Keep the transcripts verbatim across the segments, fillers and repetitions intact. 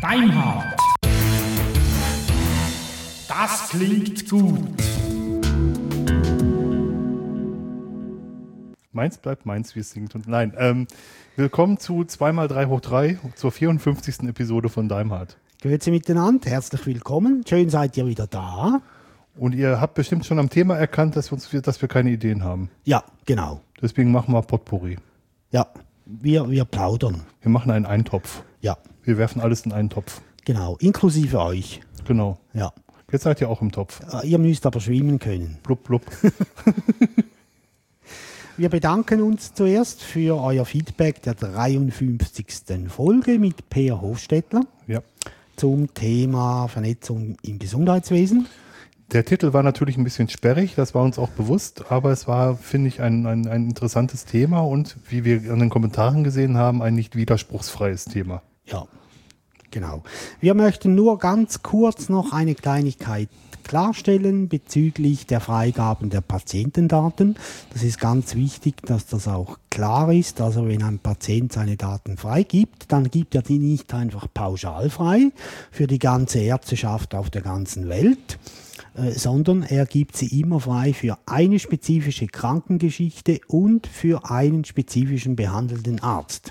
Daimhardt. Das klingt gut. Meins bleibt meins, wie es singt. Und nein, ähm, willkommen zu zwei mal drei hoch drei, zur vierundfünfzigsten Episode von Daimhardt. Grüezi miteinander, herzlich willkommen. Schön seid ihr wieder da. Und ihr habt bestimmt schon am Thema erkannt, dass wir, uns, dass wir keine Ideen haben. Ja, genau. Deswegen machen wir Potpourri. Ja, wir, wir plaudern. Wir machen einen Eintopf. Ja. Wir werfen alles in einen Topf. Genau, inklusive euch. Genau. Ja. Jetzt seid ihr auch im Topf. Ihr müsst aber schwimmen können. Blub, blub. Wir bedanken uns zuerst für euer Feedback der dreiundfünfzigsten Folge mit Peer Hofstettler Ja. zum Thema Vernetzung im Gesundheitswesen. Der Titel war natürlich ein bisschen sperrig, das war uns auch bewusst, aber es war, finde ich, ein, ein, ein interessantes Thema und, wie wir an den Kommentaren gesehen haben, ein nicht widerspruchsfreies Thema. Ja, genau. Wir möchten nur ganz kurz noch eine Kleinigkeit klarstellen bezüglich der Freigaben der Patientendaten. Das ist ganz wichtig, dass das auch klar ist. Also wenn ein Patient seine Daten freigibt, dann gibt er die nicht einfach pauschal frei für die ganze Ärzteschaft auf der ganzen Welt, äh, sondern er gibt sie immer frei für eine spezifische Krankengeschichte und für einen spezifischen behandelnden Arzt.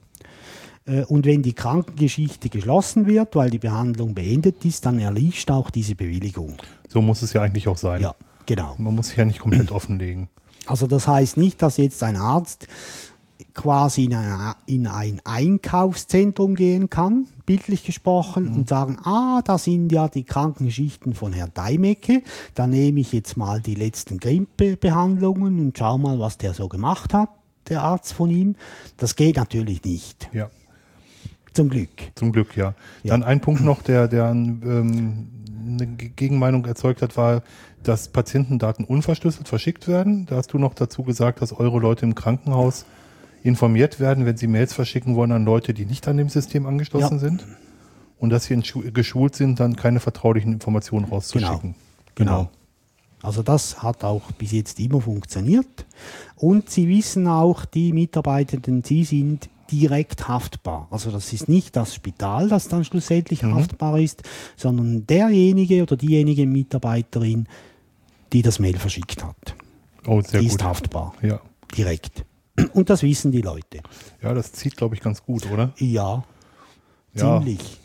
Und wenn die Krankengeschichte geschlossen wird, weil die Behandlung beendet ist, dann erlischt auch diese Bewilligung. So muss es ja eigentlich auch sein. Ja, genau. Man muss sich ja nicht komplett offenlegen. Also das heißt nicht, dass jetzt ein Arzt quasi in ein, in ein Einkaufszentrum gehen kann, bildlich gesprochen, mhm. und sagen, ah, da sind ja die Krankengeschichten von Herrn Deimecke, da nehme ich jetzt mal die letzten Grippe-Behandlungen und schau mal, was der so gemacht hat, der Arzt von ihm. Das geht natürlich nicht. Ja. Zum Glück. Zum Glück, ja. Ja. Dann ein Punkt noch, der, der ähm, eine Gegenmeinung erzeugt hat, war, dass Patientendaten unverschlüsselt verschickt werden. Da hast du noch dazu gesagt, dass eure Leute im Krankenhaus informiert werden, wenn sie Mails verschicken wollen an Leute, die nicht an dem System angeschlossen Ja. sind. Und dass sie geschult sind, dann keine vertraulichen Informationen rauszuschicken. Genau. Genau. Also das hat auch bis jetzt immer funktioniert. Und Sie wissen auch, die Mitarbeitenden, sie sind direkt haftbar. Also das ist nicht das Spital, das dann schlussendlich mhm. haftbar ist, sondern derjenige oder diejenige Mitarbeiterin, die das Mail verschickt hat. Oh, sehr die gut. ist haftbar. Ja. Direkt. Und das wissen die Leute. Ja, das zieht, glaube ich, ganz gut, oder? Ja, Ja. ziemlich.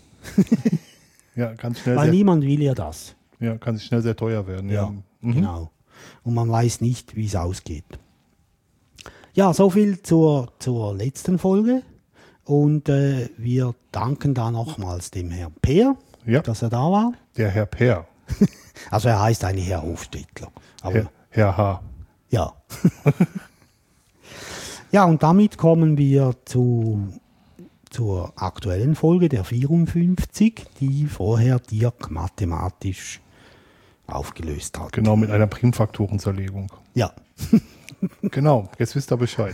Ja, ganz schnell. Weil Sehr, niemand will ja das. ja, kann sich schnell sehr teuer werden. Ja, Ja, Mhm. genau. Und man weiß nicht, wie es ausgeht. Ja, soviel zur, zur letzten Folge. Und äh, wir danken da nochmals dem Herrn Peer, Ja. dass er da war. Der Herr Peer. Also er heißt eigentlich Herr Hofstettler. Aber Herr, Herr H. ja. Ja, und damit kommen wir zu, zur aktuellen Folge, der vierundfünfzig, die vorher Dirk mathematisch aufgelöst hat. Genau, mit einer Primfaktorenzerlegung. Ja. Genau, jetzt wisst ihr Bescheid.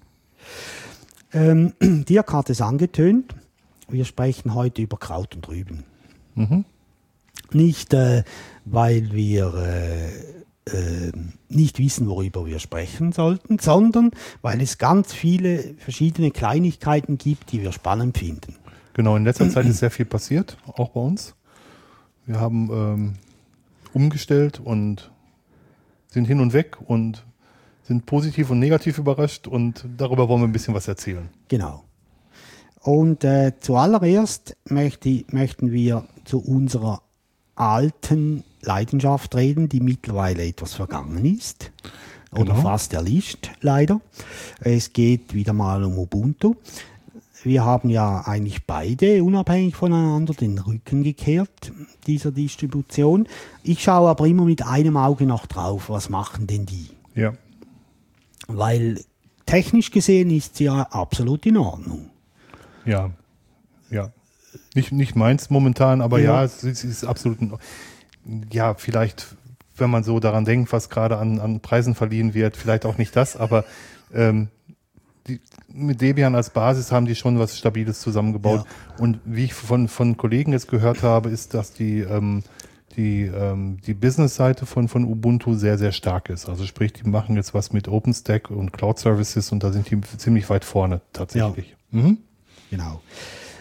Ähm, Dirk hat es angetönt. Wir sprechen heute über Kraut und Rüben. Mhm. Nicht, äh, weil wir äh, äh, nicht wissen, worüber wir sprechen sollten, sondern weil es ganz viele verschiedene Kleinigkeiten gibt, die wir spannend finden. Genau, in letzter Zeit ist sehr viel passiert, auch bei uns. Wir haben ähm, umgestellt und sind hin und weg und sind positiv und negativ überrascht und darüber wollen wir ein bisschen was erzählen. Genau. Und äh, zuallererst möchte, möchten wir zu unserer alten Leidenschaft reden, die mittlerweile etwas vergangen ist oder Genau. fast erlischt, leider. Es geht wieder mal um Ubuntu. Wir haben ja eigentlich beide unabhängig voneinander den Rücken gekehrt, dieser Distribution. Ich schaue aber immer mit einem Auge noch drauf, was machen denn die? Ja. Weil technisch gesehen ist sie ja absolut in Ordnung. Ja, ja. Nicht, nicht meins momentan, aber ja, Ja. es, ist- es ist absolut, ein- ja, vielleicht, wenn man so daran denkt, was gerade an, an Preisen verliehen wird, vielleicht auch nicht das, aber ähm, die, mit Debian als Basis haben die schon was Stabiles zusammengebaut. Und wie ich von, von Kollegen jetzt gehört habe, ist, dass die, ähm, die, ähm, die Business-Seite von, von Ubuntu sehr, sehr stark ist. Also sprich, die machen jetzt was mit OpenStack und Cloud Services und da sind die ziemlich weit vorne tatsächlich. Mhm. Genau.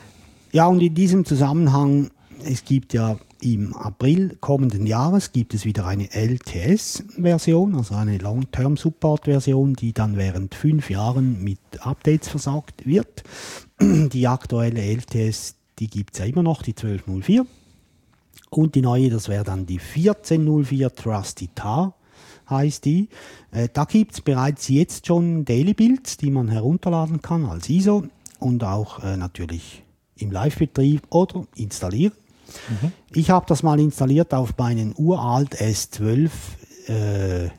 Ja, und in diesem Zusammenhang, es gibt ja im April kommenden Jahres gibt es wieder eine L T S-Version, also eine Long-Term-Support-Version, die dann während fünf Jahren mit Updates versorgt wird. Die aktuelle L T S, die gibt es ja immer noch, die zwölf null vier. Und die neue, das wäre dann die vierzehn null vier Trusty Tar, heißt die. Äh, da gibt es bereits jetzt schon Daily Builds, die man herunterladen kann als I S O und auch äh, natürlich im Live-Betrieb oder installieren. Mhm. Ich habe das mal installiert auf meinen uralt S zwölf äh,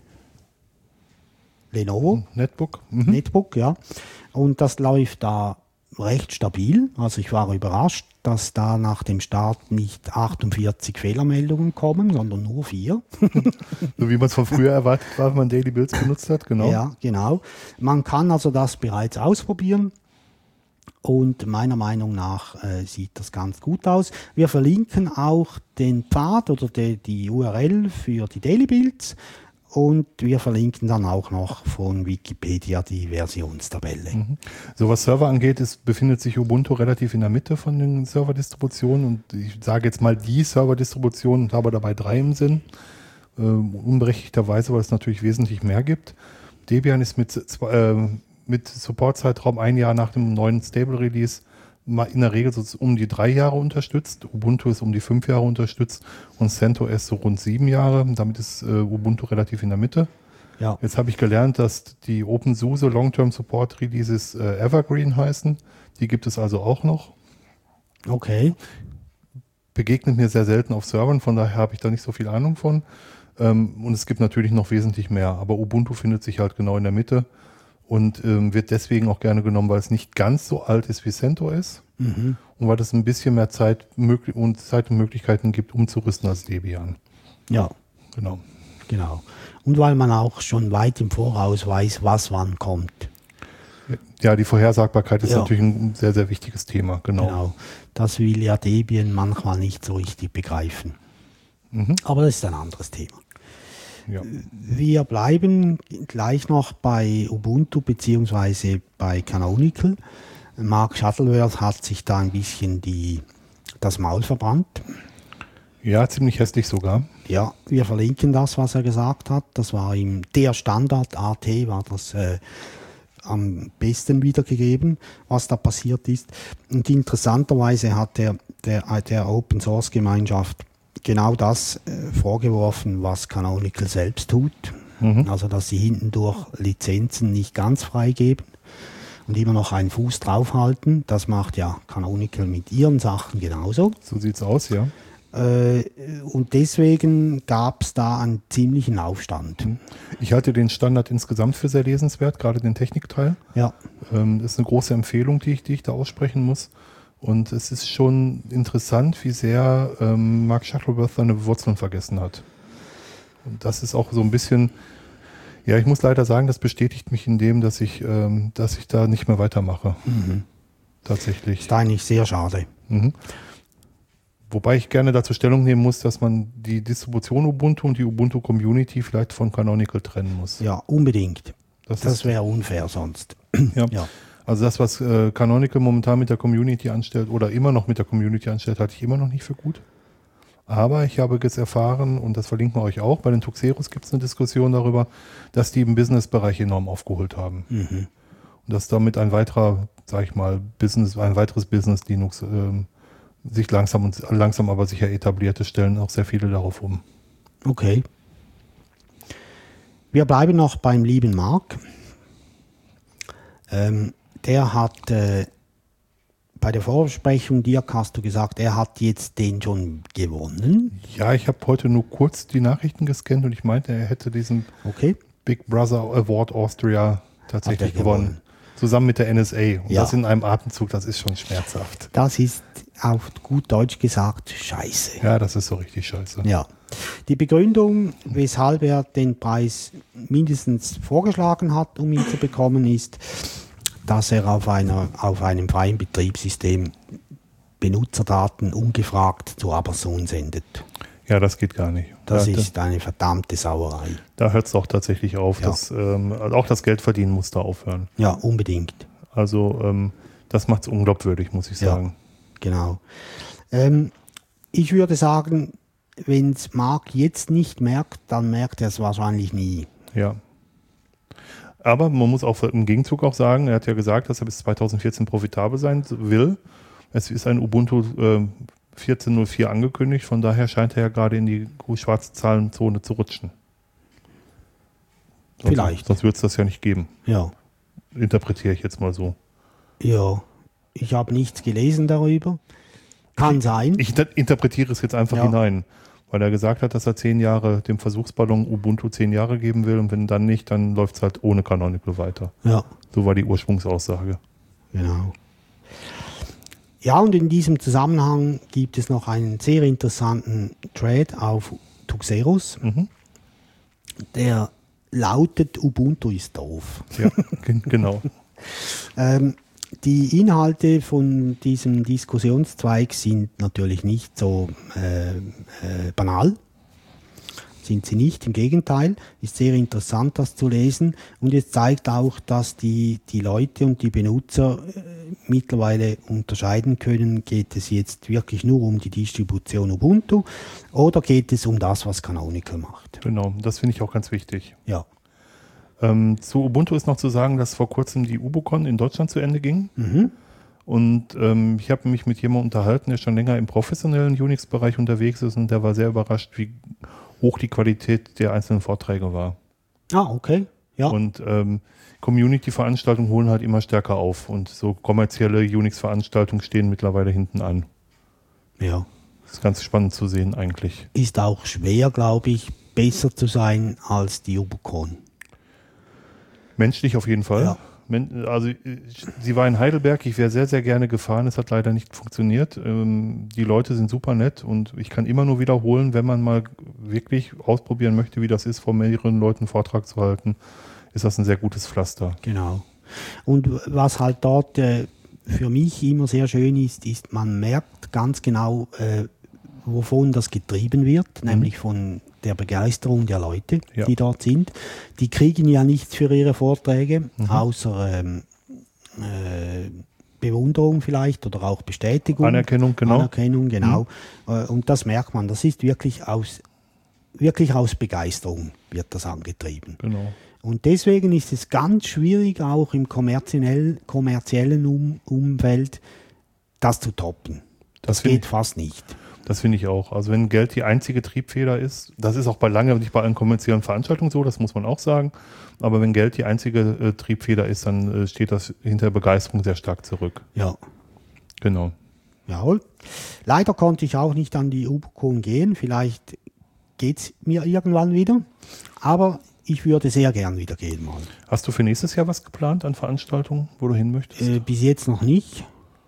Lenovo Netbook. Mhm. Netbook, ja. Und das läuft da recht stabil. Also ich war überrascht, dass da nach dem Start nicht achtundvierzig Fehlermeldungen kommen, sondern nur vier. So wie man es von früher erwartet war, wenn man Daily Builds benutzt hat, genau. Ja, genau. Man kann also das bereits ausprobieren. Und meiner Meinung nach äh, sieht das ganz gut aus. Wir verlinken auch den Pfad oder die, die U R L für die Daily Builds und wir verlinken dann auch noch von Wikipedia die Versionstabelle. Mhm. So was Server angeht, ist, befindet sich Ubuntu relativ in der Mitte von den Serverdistributionen und ich sage jetzt mal die Serverdistribution und habe dabei drei im Sinn. Äh, unberechtigterweise, weil es natürlich wesentlich mehr gibt. Debian ist mit zwei, äh, mit Supportzeitraum ein Jahr nach dem neuen Stable-Release in der Regel so um die drei Jahre unterstützt. Ubuntu ist um die fünf Jahre unterstützt und CentOS so rund sieben Jahre. Damit ist äh, Ubuntu relativ in der Mitte. Ja. Jetzt habe ich gelernt, dass die OpenSUSE Long-Term Support Releases äh, Evergreen heißen. Die gibt es also auch noch. Okay. Begegnet mir sehr selten auf Servern, von daher habe ich da nicht so viel Ahnung von. Ähm, und es gibt natürlich noch wesentlich mehr. Aber Ubuntu findet sich halt genau in der Mitte. Und ähm, wird deswegen auch gerne genommen, weil es nicht ganz so alt ist wie CentOS mhm. und weil es ein bisschen mehr Zeit, möglich- und Zeit und Möglichkeiten gibt, umzurüsten als Debian. Ja, genau. genau. Und weil man auch schon weit im Voraus weiß, was wann kommt. Ja, die Vorhersagbarkeit ist ja. natürlich ein sehr, sehr wichtiges Thema. Genau. genau. Das will ja Debian manchmal nicht so richtig begreifen. Mhm. Aber das ist ein anderes Thema. Ja. Wir bleiben gleich noch bei Ubuntu bzw. bei Canonical. Mark Shuttleworth hat sich da ein bisschen die, das Maul verbrannt. Ja, ziemlich hässlich sogar. Ja, wir verlinken das, was er gesagt hat. Das war ihm der Standard A T, war das äh, am besten wiedergegeben, was da passiert ist. Und interessanterweise hat der, der, der Open Source Gemeinschaft genau das äh, vorgeworfen, was Canonical selbst tut. Mhm. Also, dass sie hinten durch Lizenzen nicht ganz freigeben und immer noch einen Fuß draufhalten. Das macht ja Canonical mit ihren Sachen genauso. So sieht's aus, ja. Äh, und deswegen gab es da einen ziemlichen Aufstand. Ich halte den Standard insgesamt für sehr lesenswert, gerade den Technikteil. Ja. Ähm, das ist eine große Empfehlung, die ich, die ich da aussprechen muss. Und es ist schon interessant, wie sehr ähm, Mark Shuttleworth seine Wurzeln vergessen hat. Und das ist auch so ein bisschen, ja, ich muss leider sagen, das bestätigt mich in dem, dass ich, ähm, dass ich da nicht mehr weitermache. Mhm. Tatsächlich. Ist eigentlich sehr schade. Mhm. Wobei ich gerne dazu Stellung nehmen muss, dass man die Distribution Ubuntu und die Ubuntu Community vielleicht von Canonical trennen muss. Ja, unbedingt. Das, das wäre unfair sonst. Ja. ja. Also das, was äh, Canonical momentan mit der Community anstellt oder immer noch mit der Community anstellt, halte ich immer noch nicht für gut. Aber ich habe jetzt erfahren, und das verlinken wir euch auch, bei den Tuxeros gibt es eine Diskussion darüber, dass die im Business-Bereich enorm aufgeholt haben. Mhm. Und dass damit ein weiterer, sag ich mal, Business, ein weiteres Business Linux ähm, sich langsam und langsam aber sicher etablierte, stellen auch sehr viele darauf um. Okay. Wir bleiben noch beim lieben Mark. Ähm, der hat äh, bei der Vorbesprechung, Dirk, hast du gesagt, er hat jetzt den schon gewonnen. Ja, ich habe heute nur kurz die Nachrichten gescannt und ich meinte, er hätte diesen okay. Big Brother Award Austria tatsächlich gewonnen. gewonnen. Zusammen mit der N S A. Und ja. das in einem Atemzug, das ist schon schmerzhaft. Das ist auf gut Deutsch gesagt scheiße. Ja, das ist so richtig scheiße. Ja. Die Begründung, weshalb er den Preis mindestens vorgeschlagen hat, um ihn zu bekommen, ist, dass er auf, einer, auf einem freien Betriebssystem Benutzerdaten ungefragt zu Amazon sendet. Ja, das geht gar nicht. Das da, ist eine verdammte Sauerei. Da hört es auch tatsächlich auf. Ja. Dass, ähm, also auch das Geldverdienen muss da aufhören. Ja, unbedingt. Also ähm, das macht es unglaubwürdig, muss ich sagen. genau. Ähm, ich würde sagen, wenn es Mark jetzt nicht merkt, dann merkt er es wahrscheinlich nie. Ja. Aber man muss auch im Gegenzug auch sagen, er hat ja gesagt, dass er bis zweitausendvierzehn profitabel sein will. Es ist ein Ubuntu äh, vierzehn Punkt null vier angekündigt, von daher scheint er ja gerade in die schwarze Zahlenzone zu rutschen. Sonst, Vielleicht. Sonst wird es das ja nicht geben. Ja. Interpretiere ich jetzt mal so. Ja, ich habe nichts gelesen darüber. Kann sein. Ich inter- interpretiere es jetzt einfach Ja. hinein, weil er gesagt hat, dass er zehn Jahre dem Versuchsballon Ubuntu zehn Jahre geben will und wenn dann nicht, dann läuft es halt ohne Canonical weiter. Ja, So war die Ursprungsaussage. genau. Ja, und in diesem Zusammenhang gibt es noch einen sehr interessanten Thread auf Tuxeros, Mhm. der lautet: Ubuntu ist doof. Ja, gen- genau. Ähm, die Inhalte von diesem Diskussionszweig sind natürlich nicht so äh, äh, banal. Sind sie nicht, im Gegenteil. Ist sehr interessant, das zu lesen. Und es zeigt auch, dass die, die Leute und die Benutzer äh, mittlerweile unterscheiden können, geht es jetzt wirklich nur um die Distribution Ubuntu oder geht es um das, was Canonical macht. Genau, das finde ich auch ganz wichtig. Ja. Ähm, zu Ubuntu ist noch zu sagen, dass vor kurzem die UbuCon in Deutschland zu Ende ging. Mhm. Und ähm, ich habe mich mit jemandem unterhalten, der schon länger im professionellen Unix-Bereich unterwegs ist und der war sehr überrascht, wie hoch die Qualität der einzelnen Vorträge war. Ah, okay. Ja. Und ähm, Community-Veranstaltungen holen halt immer stärker auf und so kommerzielle Unix-Veranstaltungen stehen mittlerweile hinten an. ja. Das ist ganz spannend zu sehen eigentlich. Ist auch schwer, glaube ich, besser zu sein als die UbuCon. Menschlich auf jeden Fall. Ja. Men- Also äh, sie war in Heidelberg, ich wäre sehr, sehr gerne gefahren, es hat leider nicht funktioniert. Ähm, die Leute sind super nett und ich kann immer nur wiederholen, wenn man mal wirklich ausprobieren möchte, wie das ist, vor mehreren Leuten einen Vortrag zu halten, ist das ein sehr gutes Pflaster. Genau. Und was halt dort äh, für mich immer sehr schön ist, ist, man merkt ganz genau, äh, wovon das getrieben wird, Mhm. nämlich von der Begeisterung der Leute, Ja. die dort sind. Die kriegen ja nichts für ihre Vorträge, Mhm. außer ähm, äh, Bewunderung vielleicht oder auch Bestätigung. Anerkennung, genau. Anerkennung, genau. Äh, Und das merkt man, das ist wirklich aus, wirklich aus Begeisterung wird das angetrieben. Genau. Und deswegen ist es ganz schwierig, auch im kommerziell, kommerziellen um Umfeld das zu toppen. Das Das finde geht fast nicht. Das finde ich auch. Also wenn Geld die einzige Triebfeder ist, das ist auch bei lange nicht bei allen kommerziellen Veranstaltungen so, das muss man auch sagen. Aber wenn Geld die einzige äh, Triebfeder ist, dann äh, steht das hinter Begeisterung sehr stark zurück. Ja, Genau. jawohl. Leider konnte ich auch nicht an die UbuCon gehen. Vielleicht geht es mir irgendwann wieder. Aber ich würde sehr gern wieder gehen mal. Hast du für nächstes Jahr was geplant an Veranstaltungen, wo du hin möchtest? Äh, bis jetzt noch nicht.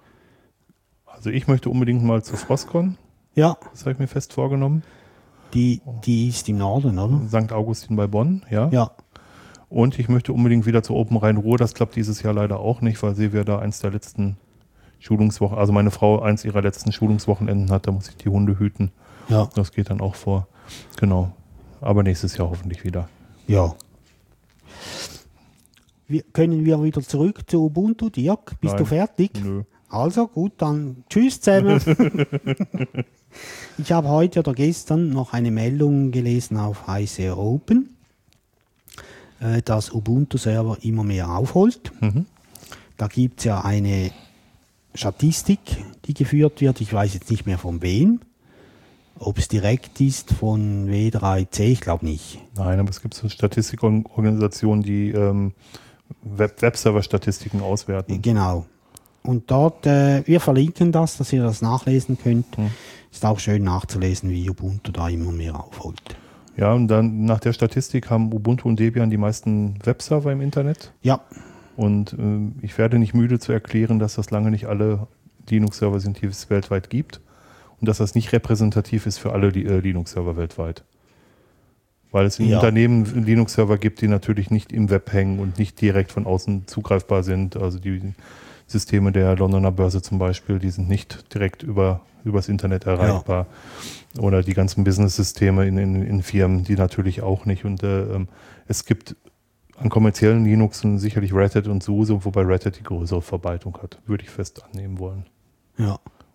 Also ich möchte unbedingt mal zur Frostcon. Ja, Das habe ich mir fest vorgenommen. die, die ist im Norden, oder? Sankt Augustin bei Bonn, ja. Ja, Und ich möchte unbedingt wieder zur Open Rhein-Ruhr. Das klappt dieses Jahr leider auch nicht, weil Silvia da eins der letzten Schulungswochen, also meine Frau eins ihrer letzten Schulungswochenenden hat, da muss ich die Hunde hüten. ja, Das geht dann auch vor. Genau. Aber nächstes Jahr hoffentlich wieder. ja. Wir, können wir wieder zurück zu Ubuntu? Dirk, bist Nein. du fertig? Nö. Also gut, dann tschüss zusammen. Ich habe heute oder gestern noch eine Meldung gelesen auf I C R Open, äh, dass Ubuntu-Server immer mehr aufholt. Mhm. Da gibt es ja eine Statistik, die geführt wird. Ich weiß jetzt nicht mehr von wem. Ob es direkt ist von W drei C, ich glaube nicht. Nein, aber es gibt so Statistikorganisationen, die ähm, Web Webserver-Statistiken auswerten. Genau. Und dort, äh, wir verlinken das, dass ihr das nachlesen könnt. Mhm. Ist auch schön nachzulesen, wie Ubuntu da immer mehr aufholt. Ja, und dann nach der Statistik haben Ubuntu und Debian die meisten Webserver im Internet. Ja, Und ähm, ich werde nicht müde zu erklären, dass das lange nicht alle Linux-Server sind, die es weltweit gibt. Und dass das nicht repräsentativ ist für alle die, äh, Linux-Server weltweit. Weil es in Ja. Unternehmen Linux-Server gibt, die natürlich nicht im Web hängen und nicht direkt von außen zugreifbar sind. Also die Systeme der Londoner Börse zum Beispiel, die sind nicht direkt über übers Internet erreichbar. Oder die ganzen Business-Systeme in, in, in Firmen, die natürlich auch nicht. Und äh, es gibt an kommerziellen Linuxen sicherlich Red Hat und SUSE, wobei Red Hat die größere Verbreitung hat, würde ich fest annehmen wollen. ja.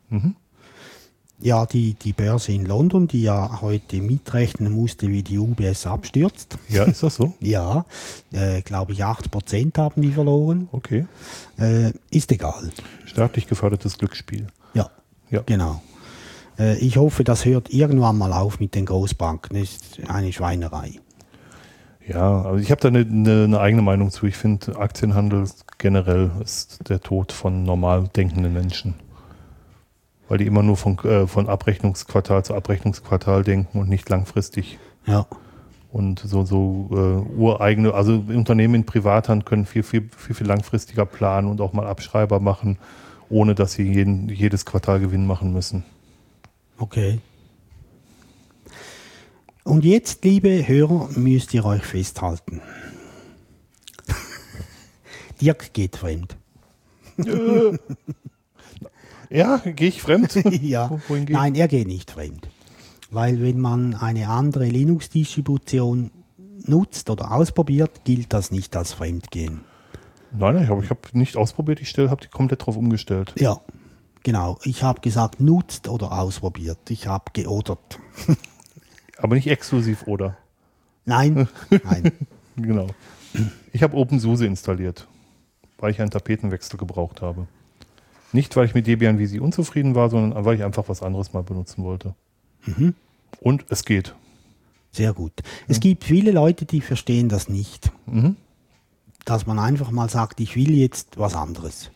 Mhm. Ja, die, die Börse in London, die ja heute mitrechnen musste, wie die U B S abstürzt. Ja, ist das so? Ja, äh, glaube ich, acht Prozent haben die verloren. Okay. Äh, ist egal. Staatlich gefördertes Glücksspiel. Ja, Ja. genau. Äh, ich hoffe, das hört irgendwann mal auf mit den Großbanken. Das ist eine Schweinerei. Ja, also ich habe da eine, eine, eine eigene Meinung zu. Ich finde, Aktienhandel generell ist der Tod von normal denkenden Menschen. Weil die immer nur von, äh, von Abrechnungsquartal zu Abrechnungsquartal denken und nicht langfristig. Ja, Und so, so äh, ureigene, also Unternehmen in Privathand können viel, viel, viel, viel langfristiger planen und auch mal Abschreiber machen, ohne dass sie jeden, jedes Quartal Gewinn machen müssen. okay. Und jetzt, liebe Hörer, müsst ihr euch festhalten. Dirk geht fremd. Ja, gehe ich fremd? Ja, Wo- wohin gehe ich? nein, er geht nicht fremd. Weil wenn man eine andere Linux-Distribution nutzt oder ausprobiert, gilt das nicht als Fremdgehen. Nein, nein, ich habe ich hab nicht ausprobiert, ich habe die komplett drauf umgestellt. Ja, genau. Ich habe gesagt, nutzt oder ausprobiert. Ich habe geodert. Aber nicht exklusiv, oder? Nein, nein. Genau. Ich habe OpenSUSE installiert, weil ich einen Tapetenwechsel gebraucht habe. Nicht, weil ich mit Debian Visi unzufrieden war, sondern weil ich einfach was anderes mal benutzen wollte. Mhm. Und es geht. Sehr gut. Es gibt viele Leute, die verstehen das nicht. Mhm. Dass man einfach mal sagt, ich will jetzt was anderes.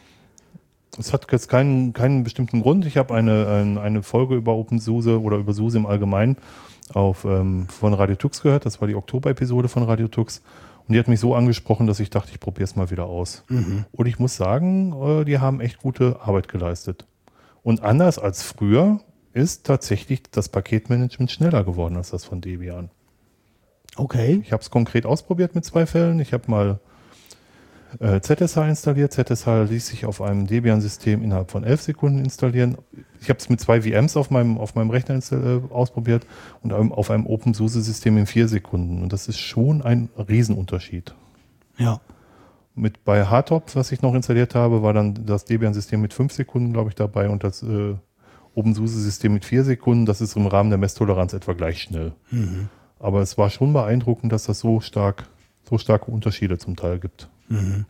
Es hat jetzt keinen, keinen bestimmten Grund. Ich habe eine, ein, eine Folge über OpenSUSE oder über SUSE im Allgemeinen auf, ähm, von Radio Tux gehört. Das war die Oktober-Episode von Radio Tux. Und die hat mich so angesprochen, dass ich dachte, ich probiere es mal wieder aus. Mhm. Und ich muss sagen, äh, die haben echt gute Arbeit geleistet. Und anders als früher ist tatsächlich das Paketmanagement schneller geworden als das von Debian. Okay. Ich habe es konkret ausprobiert mit zwei Fällen. Ich habe mal äh, Z S H installiert. Z S H ließ sich auf einem Debian-System innerhalb von elf Sekunden installieren. Ich habe es mit zwei V Ms auf meinem, auf meinem Rechner äh, ausprobiert und auf einem OpenSUSE-System in vier Sekunden. Und das ist schon ein Riesenunterschied. Ja. Mit bei Hardtop, was ich noch installiert habe, war dann das Debian-System mit fünf Sekunden, glaube ich, dabei und das äh, OpenSUSE-System mit vier Sekunden. Das ist im Rahmen der Messtoleranz etwa gleich schnell. Mhm. Aber es war schon beeindruckend, dass das so stark, so starke Unterschiede zum Teil gibt. Mhm.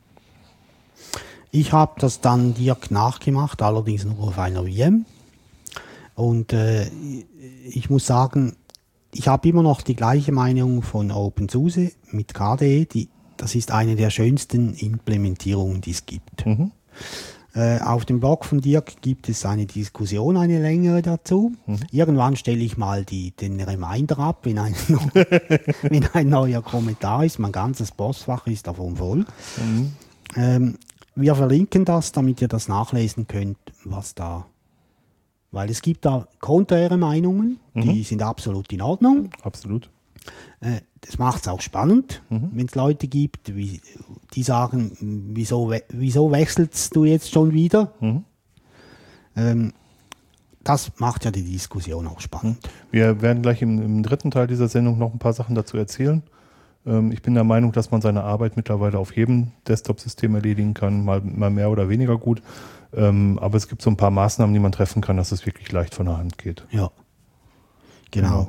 Ich habe das dann Dirk nachgemacht, allerdings nur auf einer V M. Und äh, ich muss sagen, ich habe immer noch die gleiche Meinung von OpenSUSE mit K D E. Die, das ist eine der schönsten Implementierungen, die es gibt. Mhm. Äh, auf dem Blog von Dirk gibt es eine Diskussion, eine längere dazu. Mhm. Irgendwann stelle ich mal die, den Reminder ab, wenn ein, wenn ein neuer Kommentar ist. Mein ganzes Postfach ist davon voll. Mhm. Ähm, wir verlinken das, damit ihr das nachlesen könnt, was da. Weil es gibt da konträre Meinungen, die Mhm. sind absolut in Ordnung. Absolut. Äh, das macht es auch spannend, Mhm. wenn es Leute gibt, wie, die sagen, wieso, we- wieso wechselst du jetzt schon wieder? Mhm. Ähm, das macht ja die Diskussion auch spannend. Wir werden gleich im, im dritten Teil dieser Sendung noch ein paar Sachen dazu erzählen. Ähm, ich bin der Meinung, dass man seine Arbeit mittlerweile auf jedem Desktop-System erledigen kann, mal, mal mehr oder weniger gut. Ähm, aber es gibt so ein paar Maßnahmen, die man treffen kann, dass es wirklich leicht von der Hand geht. Ja, genau. Genau.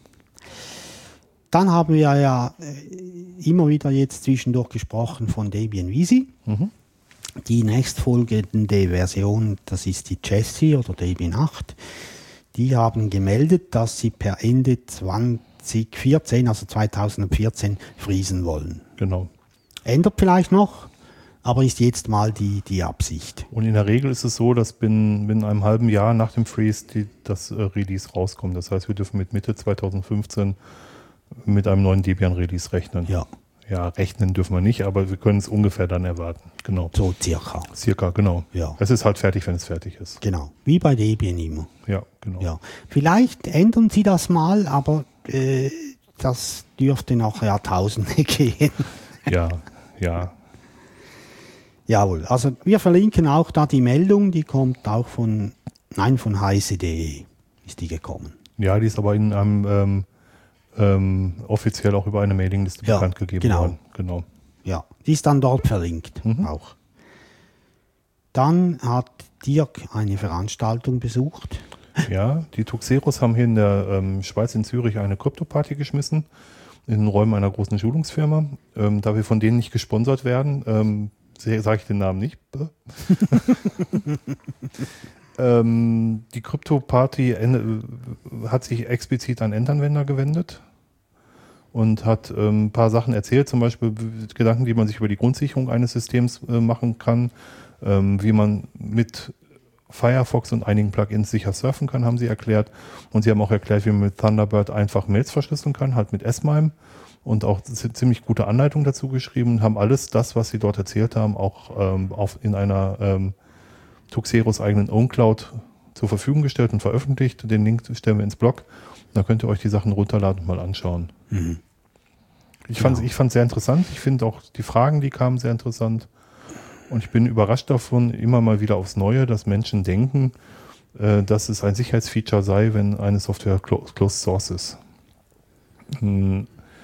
Dann haben wir ja äh, immer wieder jetzt zwischendurch gesprochen von Debian Visi. Mhm. Die nächstfolgende Version, das ist die Jessie oder Debian acht. Die haben gemeldet, dass sie per Ende zwanzig vierzehn, also zweitausendvierzehn, friesen wollen. Genau. Ändert vielleicht noch, aber ist jetzt mal die, die Absicht. Und in der Regel ist es so, dass binnen, binnen einem halben Jahr nach dem Freeze die, das äh, Release rauskommt. Das heißt, wir dürfen mit Mitte zweitausendfünfzehn mit einem neuen Debian-Release rechnen. Ja, Ja, rechnen dürfen wir nicht, aber wir können es ungefähr dann erwarten. Genau. so circa. Circa, genau. Ja. Es ist halt fertig, wenn es fertig ist. Genau, wie bei Debian immer. Ja, genau. Ja. Vielleicht ändern sie das mal, aber äh, das dürfte noch Jahrtausende gehen. Ja, ja. Jawohl, also wir verlinken auch da die Meldung, die kommt auch von, nein, von heise punkt de ist die gekommen. Ja, die ist aber in einem ähm, ähm, offiziell auch über eine Mailingliste Ja, bekannt gegeben genau. worden. Genau. Ja, die ist dann dort verlinkt Mhm. auch. dann hat Dirk eine Veranstaltung besucht. Ja, die Tuxeros haben hier in der ähm, Schweiz in Zürich eine Krypto-Party geschmissen, in den Räumen einer großen Schulungsfirma. Ähm, da wir von denen nicht gesponsert werden, ähm, sage ich den Namen nicht. ähm, die Krypto-Party äh, hat sich explizit an Endanwender gewendet und hat ähm, ein paar Sachen erzählt, zum Beispiel Gedanken, die man sich über die Grundsicherung eines Systems äh, machen kann, ähm, wie man mit Firefox und einigen Plugins sicher surfen kann, haben sie erklärt. Und sie haben auch erklärt, wie man mit Thunderbird einfach Mails verschlüsseln kann, halt mit S-MIME. Und auch ziemlich gute Anleitungen dazu geschrieben und haben alles das, was sie dort erzählt haben, auch ähm, auf, in einer ähm, Tuxeros eigenen OwnCloud zur Verfügung gestellt und veröffentlicht. Den Link stellen wir ins Blog. Da könnt ihr euch die Sachen runterladen und mal anschauen. Mhm. Ich fand es ich fand's sehr interessant. Ich finde auch die Fragen, die kamen, sehr interessant. Und ich bin überrascht davon, immer mal wieder aufs Neue, dass Menschen denken, äh, dass es ein Sicherheitsfeature sei, wenn eine Software closed source ist. Hm.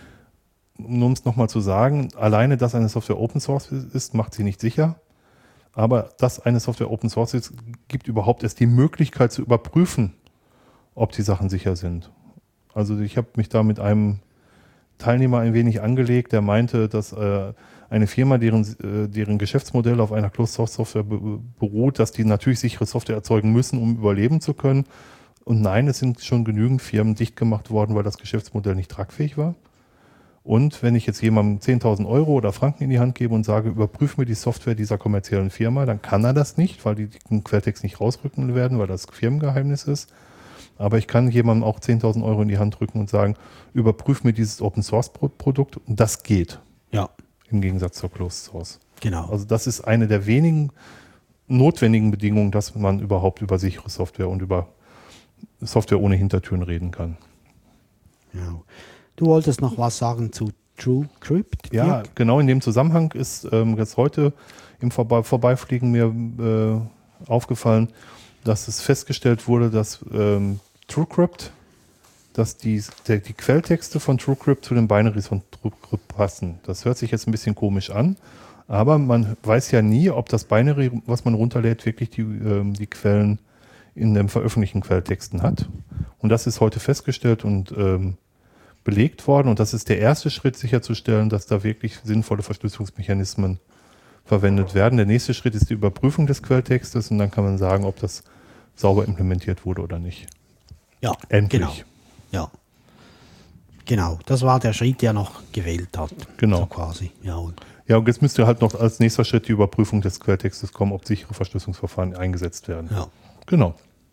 Um es nochmal zu sagen, alleine, dass eine Software Open Source ist, macht sie nicht sicher. Aber dass eine Software Open Source ist, gibt überhaupt erst die Möglichkeit zu überprüfen, ob die Sachen sicher sind. Also ich habe mich da mit einem Teilnehmer ein wenig angelegt, der meinte, dass äh, eine Firma, deren, äh, deren Geschäftsmodell auf einer Closed-Source-Software be- beruht, dass die natürlich sichere Software erzeugen müssen, um überleben zu können. Und nein, es sind schon genügend Firmen dicht gemacht worden, weil das Geschäftsmodell nicht tragfähig war. Und wenn ich jetzt jemandem zehntausend Euro oder Franken in die Hand gebe und sage, überprüf mir die Software dieser kommerziellen Firma, dann kann er das nicht, weil die den Quelltext nicht rausrücken werden, weil das Firmengeheimnis ist. Aber ich kann jemandem auch zehntausend Euro in die Hand drücken und sagen, überprüf mir dieses Open-Source-Produkt. Und das geht. Ja. Im Gegensatz zur Closed Source. Genau. Also das ist eine der wenigen notwendigen Bedingungen, dass man überhaupt über sichere Software und über Software ohne Hintertüren reden kann. Ja. Du wolltest noch was sagen zu TrueCrypt? Ja, Dirk? Genau in dem Zusammenhang ist ähm, jetzt heute im Vorbe- Vorbeifliegen mir äh, aufgefallen, dass es festgestellt wurde, dass ähm, TrueCrypt, dass die, der, die Quelltexte von TrueCrypt zu den Binaries von TrueCrypt passen. Das hört sich jetzt ein bisschen komisch an, aber man weiß ja nie, ob das Binary, was man runterlädt, wirklich die, ähm, die Quellen in den veröffentlichten Quelltexten hat. Und das ist heute festgestellt und ähm, belegt worden. Und das ist der erste Schritt, sicherzustellen, dass da wirklich sinnvolle Verschlüsselungsmechanismen verwendet werden. Der nächste Schritt ist die Überprüfung des Quelltextes und dann kann man sagen, ob das sauber implementiert wurde oder nicht. Ja, endlich. Genau. Ja, genau. Das war der Schritt, der noch gewählt hat. Genau. So quasi. Ja. Ja, und jetzt müsste halt noch als nächster Schritt die Überprüfung des Quelltextes kommen, ob sichere Verschlüsselungsverfahren eingesetzt werden. Ja. Genau.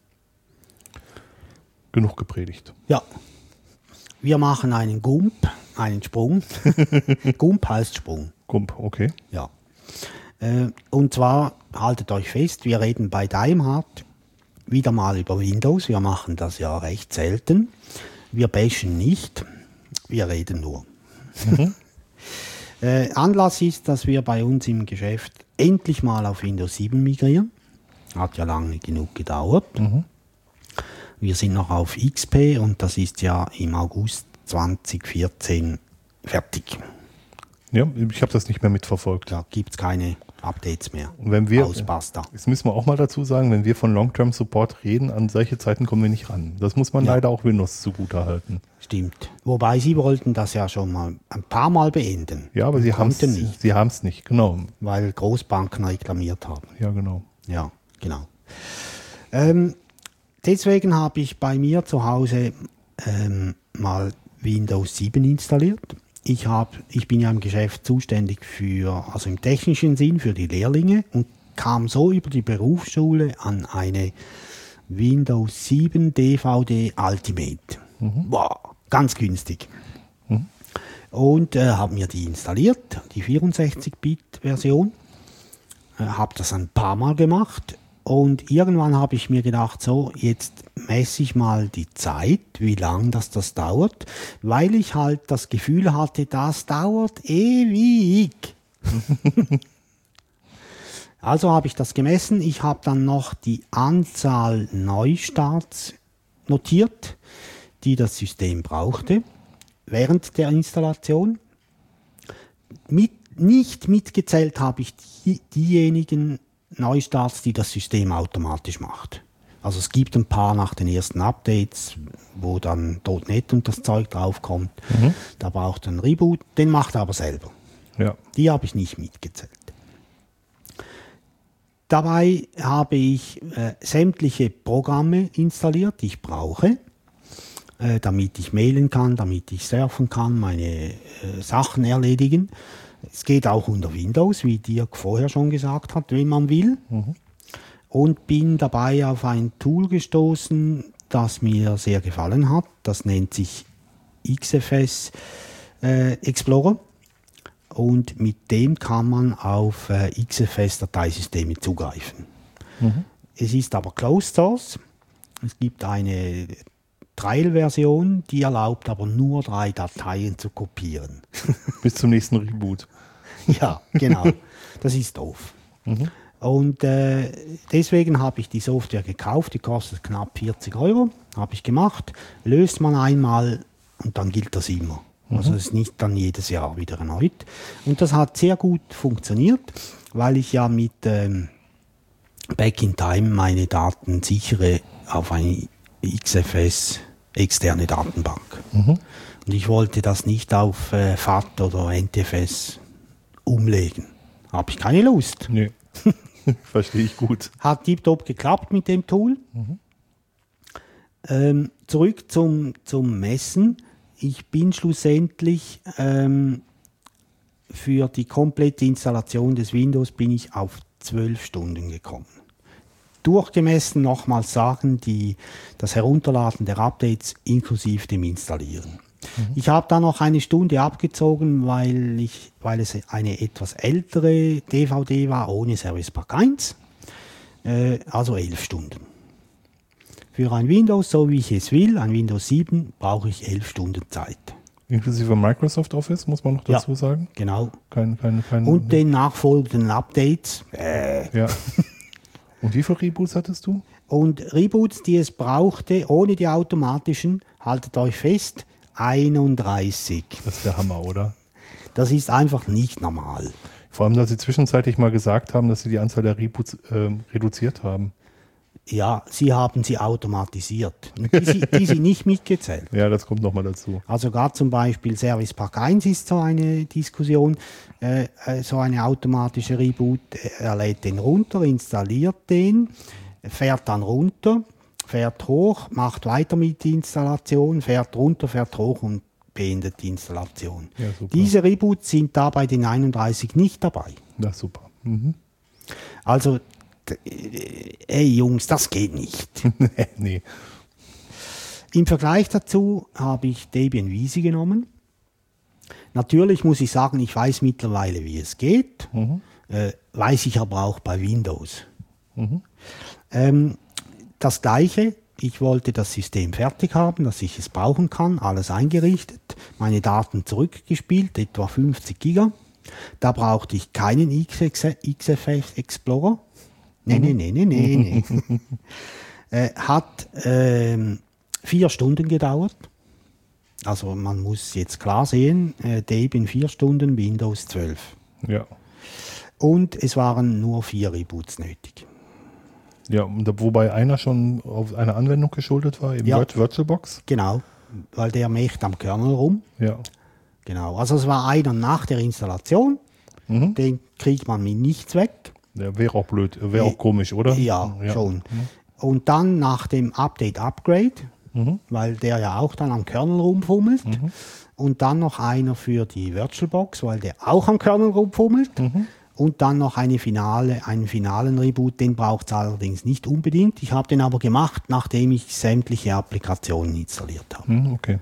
Genug gepredigt. Ja. Wir machen einen Gump, einen Sprung. Gump heißt Sprung. Gump, okay. Ja. Äh, und zwar, haltet euch fest, wir reden bei Daimhardt wieder mal über Windows. Wir machen das ja recht selten. Wir bashen nicht, wir reden nur. Mhm. äh, Anlass ist, dass wir bei uns im Geschäft endlich mal auf Windows sieben migrieren. Hat ja lange genug gedauert. Mhm. Wir sind noch auf X P und das ist ja im August zwanzig vierzehn fertig. Ja, ich habe das nicht mehr mitverfolgt. Da gibt es keine Updates mehr. Und wenn wir, aus Basta. Das müssen wir auch mal dazu sagen, wenn wir von Long-Term Support reden, an solche Zeiten kommen wir nicht ran. Das muss man ja. leider auch Windows zugutehalten. Stimmt. Wobei sie wollten das ja schon mal ein paar Mal beenden. Ja, aber sie haben es nicht. Sie haben es nicht, genau. Weil Großbanken reklamiert haben. Ja, genau. Ja, genau. Ähm, deswegen habe ich bei mir zu Hause ähm, mal Windows sieben installiert. Ich, hab, ich bin ja im Geschäft zuständig für, also im technischen Sinn für die Lehrlinge und kam so über die Berufsschule an eine Windows sieben D V D Ultimate. Mhm. Wow, ganz günstig. Mhm. Und äh, habe mir die installiert, die vierundsechzig Bit Version. Äh, habe das ein paar Mal gemacht. Und irgendwann habe ich mir gedacht, so, jetzt messe ich mal die Zeit, wie lang das das dauert, weil ich halt das Gefühl hatte, das dauert ewig. Also habe ich das gemessen. Ich habe dann noch die Anzahl Neustarts notiert, die das System brauchte während der Installation. Mit, nicht mitgezählt habe ich die, diejenigen Neustarts, die das System automatisch macht. Also es gibt ein paar nach den ersten Updates, wo dann .Punkt net und das Zeug draufkommt. Mhm. Da braucht er einen Reboot, den macht er aber selber. Ja. Die habe ich nicht mitgezählt. Dabei habe ich äh, sämtliche Programme installiert, die ich brauche, äh, damit ich mailen kann, damit ich surfen kann, meine äh, Sachen erledigen. Es geht auch unter Windows, wie Dirk vorher schon gesagt hat, wenn man will. Mhm. Und bin dabei auf ein Tool gestoßen, das mir sehr gefallen hat. Das nennt sich X F S äh, Explorer. Und mit dem kann man auf äh, X F S-Dateisysteme zugreifen. Mhm. Es ist aber Closed Source. Es gibt eine Trial-Version, die erlaubt aber nur drei Dateien zu kopieren. Bis zum nächsten Reboot. Ja, genau. Das ist doof. Mhm. Und äh, deswegen habe ich die Software gekauft, die kostet knapp vierzig Euro, habe ich gemacht, löst man einmal und dann gilt das immer. Mhm. Also es ist nicht dann jedes Jahr wieder erneut. Und das hat sehr gut funktioniert, weil ich ja mit ähm, Back in Time meine Daten sichere auf eine X F S externe Datenbank. Mhm. Und ich wollte das nicht auf äh, F A T oder N T F S umlegen. Habe ich keine Lust. Nee. Verstehe ich gut. Hat tiptop geklappt mit dem Tool. Mhm. Ähm, zurück zum, zum Messen. Ich bin schlussendlich ähm, für die komplette Installation des Windows bin ich auf zwölf Stunden gekommen. Durchgemessen nochmals sagen, die, das Herunterladen der Updates inklusive dem Installieren. Mhm. Ich habe da noch eine Stunde abgezogen, weil, ich, weil es eine etwas ältere D V D war, ohne Service Pack eins. Äh, also elf Stunden. Für ein Windows, so wie ich es will, ein Windows sieben, brauche ich elf Stunden Zeit. Inklusive Microsoft Office, muss man noch dazu ja, sagen? Genau. Kein, kein, kein, Und den nachfolgenden Updates. Äh. Ja. Und wie viele Reboots hattest du? Und Reboots, die es brauchte, ohne die automatischen, haltet euch fest, einunddreißig. Das ist der Hammer, oder? Das ist einfach nicht normal. Vor allem, dass sie zwischenzeitlich mal gesagt haben, dass sie die Anzahl der Reboots äh, reduziert haben. Ja, sie haben sie automatisiert. Die, die sind nicht mitgezählt. Ja, das kommt nochmal dazu. Also gerade zum Beispiel Service Pack eins ist so eine Diskussion, äh, so eine automatische Reboot. Er lädt den runter, installiert den, fährt dann runter, fährt hoch, macht weiter mit der Installation, fährt runter, fährt hoch und beendet die Installation. Ja, diese Reboots sind da bei den einunddreißig nicht dabei. Ja, super. Mhm. Also, ey Jungs, das geht nicht. Nee. Im Vergleich dazu habe ich Debian Wisi genommen. Natürlich muss ich sagen, ich weiß mittlerweile, wie es geht. Mhm. Äh, weiß ich aber auch bei Windows. Mhm. Ähm, das Gleiche, ich wollte das System fertig haben, dass ich es brauchen kann, alles eingerichtet, meine Daten zurückgespielt, etwa fünfzig Giga. Da brauchte ich keinen X F S Explorer. Nee, nee, nee, nee, nee, nee. äh, hat ähm, vier Stunden gedauert. Also man muss jetzt klar sehen, äh, Debian vier Stunden, Windows zwölf. Ja. Und es waren nur vier Reboots nötig. Ja, wobei einer schon auf eine Anwendung geschuldet war, eben ja. VirtualBox. Genau, weil der mächt am Kernel rum. Ja. Genau, also es war einer nach der Installation, mhm. den kriegt man mit nichts weg. Der wäre auch blöd, wäre auch komisch, oder? Ja, ja. schon. Mhm. Und dann nach dem Update-Upgrade, mhm. weil der ja auch dann am Kernel rumfummelt. Mhm. Und dann noch einer für die VirtualBox, weil der auch am Kernel rumfummelt. Mhm. Und dann noch eine finale, einen finalen Reboot, den braucht es allerdings nicht unbedingt. Ich habe den aber gemacht, nachdem ich sämtliche Applikationen installiert habe. Mhm, okay.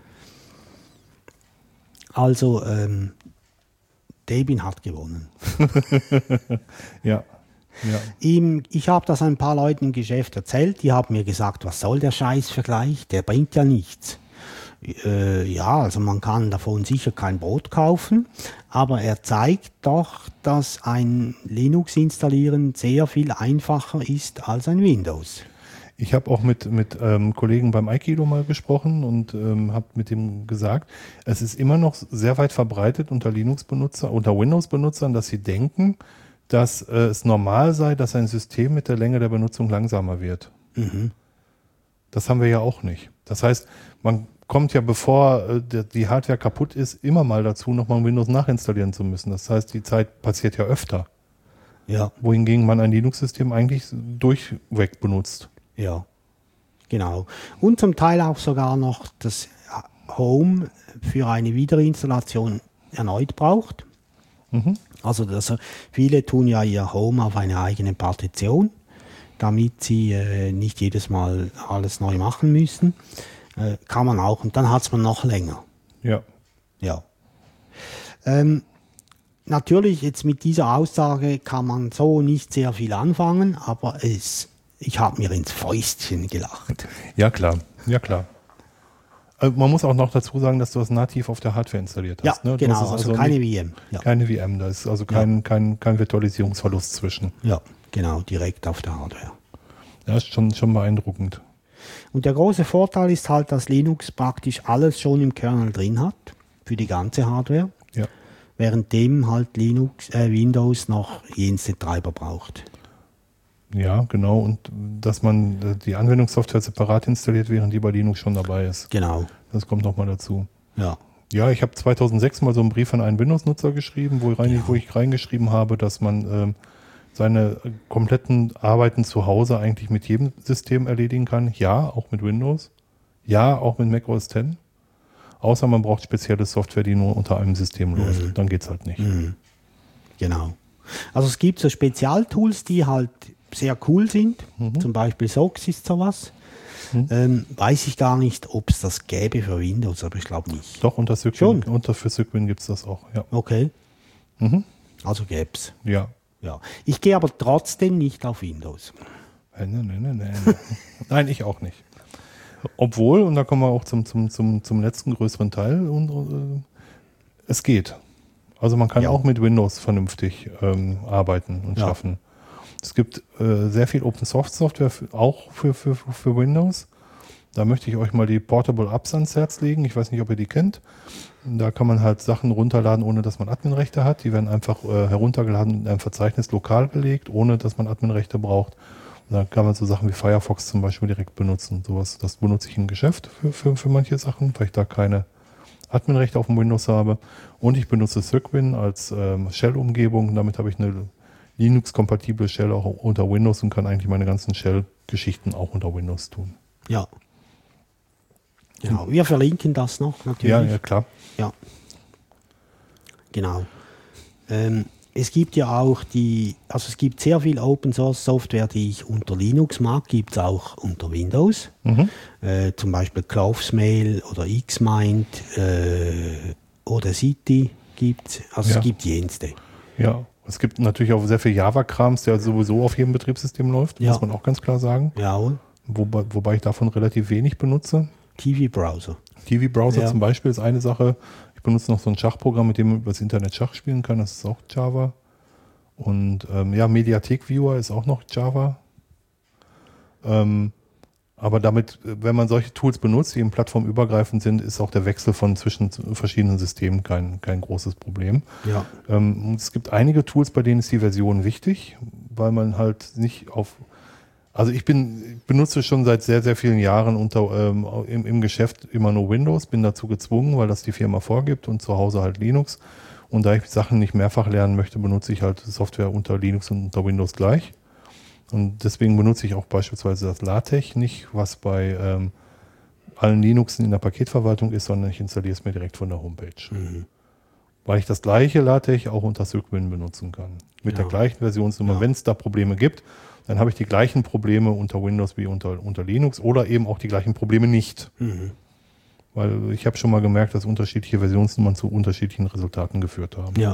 Also, ähm, Debian hat gewonnen. Ja. Ja. Im, ich habe das ein paar Leuten im Geschäft erzählt, die haben mir gesagt, was soll der Scheißvergleich, der bringt ja nichts. Äh, ja, also man kann davon sicher kein Brot kaufen, aber er zeigt doch, dass ein Linux installieren sehr viel einfacher ist als ein Windows. Ich habe auch mit, mit ähm, Kollegen beim Aikido mal gesprochen und ähm, habe mit dem gesagt, es ist immer noch sehr weit verbreitet unter Linux-Benutzer, unter Windows-Benutzern, dass sie denken, dass äh, es normal sei, dass ein System mit der Länge der Benutzung langsamer wird. Mhm. Das haben wir ja auch nicht. Das heißt, man kommt ja, bevor äh, der, die Hardware kaputt ist, immer mal dazu, nochmal Windows nachinstallieren zu müssen. Das heißt, die Zeit passiert ja öfter. Ja, Wohingegen man ein Linux-System eigentlich durchweg benutzt. ja, genau. Und zum Teil auch sogar noch das Home für eine Wiederinstallation erneut braucht. Mhm. Also das, viele tun ja ihr Home auf eine eigene Partition, damit sie äh, nicht jedes Mal alles neu machen müssen. Äh, kann man auch. Und dann hat es man noch länger. Ja. Ja. Ähm, natürlich, jetzt mit dieser Aussage kann man so nicht sehr viel anfangen, aber es, ich habe mir ins Fäustchen gelacht. Ja, klar. Ja, klar. Also man muss auch noch dazu sagen, dass du das nativ auf der Hardware installiert Ja, hast. Ne? Du genau, hast es also, keine nicht, V M. Ja. Keine V M, da ist also kein, kein, kein Virtualisierungsverlust zwischen. ja, genau, direkt auf der Hardware. Das ist schon, schon beeindruckend. Und der große Vorteil ist halt, dass Linux praktisch alles schon im Kernel drin hat, für die ganze Hardware, Ja. währenddem halt Linux, äh, Windows noch jenste Treiber braucht. Ja, genau. Und dass man die Anwendungssoftware separat installiert, während die bei Linux schon dabei ist. Genau, Das kommt nochmal dazu. ja. Ja, ich habe zweitausendsechs mal so einen Brief an einen Windows-Nutzer geschrieben, wo, rein, Ja. wo ich reingeschrieben habe, dass man ähm, seine kompletten Arbeiten zu Hause eigentlich mit jedem System erledigen kann. Ja, auch mit Windows. Ja, auch mit Mac O S X. Außer man braucht spezielle Software, die nur unter einem System läuft. Mhm. Dann geht's halt nicht. Mhm. Genau. Also es gibt so Spezialtools, die halt sehr cool sind. Mhm. Zum Beispiel Sox ist sowas. Mhm. Ähm, weiß ich gar nicht, ob es das gäbe für Windows, aber ich glaube nicht. Doch, unter Schon. Cygwin, unter für Cygwin gibt's das auch. Ja. Okay, Mhm. also gäbe es. Ja. Ja. Ich gehe aber trotzdem nicht auf Windows. Äh, Nee, nee, nee, nee. Nein, ich auch nicht. Obwohl, und da kommen wir auch zum, zum, zum, zum letzten größeren Teil, und, äh, es geht. Also man kann Ja. auch mit Windows vernünftig ähm, arbeiten und Ja. schaffen. Es gibt äh, sehr viel Open-Source-Software für, auch für, für, für Windows. Da möchte ich euch mal die Portable Apps ans Herz legen. Ich weiß nicht, ob ihr die kennt. Da kann man halt Sachen runterladen, ohne dass man Adminrechte hat. Die werden einfach äh, heruntergeladen und in einem Verzeichnis lokal gelegt, ohne dass man Adminrechte braucht. Und da kann man so Sachen wie Firefox zum Beispiel direkt benutzen. Sowas, das benutze ich im Geschäft für, für, für manche Sachen, weil ich da keine Adminrechte auf dem Windows habe. Und ich benutze Cygwin als ähm, Shell-Umgebung. Damit habe ich eine Linux-kompatible Shell auch unter Windows und kann eigentlich meine ganzen Shell-Geschichten auch unter Windows tun. Ja. Genau. Wir verlinken das noch natürlich. Ja, ja, klar. Ja. Genau. Ähm, es gibt ja auch die, also es gibt sehr viel Open Source Software, die ich unter Linux mag, gibt es auch unter Windows. Mhm. Äh, zum Beispiel Clovesmail oder Xmind äh, oder City gibt es. Also Ja. es gibt jenste. Ja, es gibt natürlich auch sehr viel Java-Krams, der sowieso auf jedem Betriebssystem läuft, Ja. muss man auch ganz klar sagen. Jawohl. Wobei, wobei ich davon relativ wenig benutze. T V-Browser. T V-Browser Ja. zum Beispiel ist eine Sache. Ich benutze noch so ein Schachprogramm, mit dem man über das Internet Schach spielen kann. Das ist auch Java. Und ähm, ja, Mediathek-Viewer ist auch noch Java. Ähm, aber damit, wenn man solche Tools benutzt, die eben plattformübergreifend sind, ist auch der Wechsel von zwischen verschiedenen Systemen kein, kein großes Problem. Ja. Ähm, und es gibt einige Tools, bei denen ist die Version wichtig, weil man halt nicht auf, also ich bin, ich benutze schon seit sehr, sehr vielen Jahren unter, ähm, im, im Geschäft immer nur Windows, bin dazu gezwungen, weil das die Firma vorgibt, und zu Hause halt Linux. Und da ich Sachen nicht mehrfach lernen möchte, benutze ich halt Software unter Linux und unter Windows gleich. Und deswegen benutze ich auch beispielsweise das LaTeX nicht, was bei ähm, allen Linuxen in der Paketverwaltung ist, sondern ich installiere es mir direkt von der Homepage. Mhm. Weil ich das gleiche LaTeX auch unter Cygwin benutzen kann. Mit Ja. der gleichen Versionsnummer. Ja. Wenn es da Probleme gibt, dann habe ich die gleichen Probleme unter Windows wie unter, unter Linux oder eben auch die gleichen Probleme nicht. Mhm. Weil ich habe schon mal gemerkt, dass unterschiedliche Versionsnummern zu unterschiedlichen Resultaten geführt haben. Ja.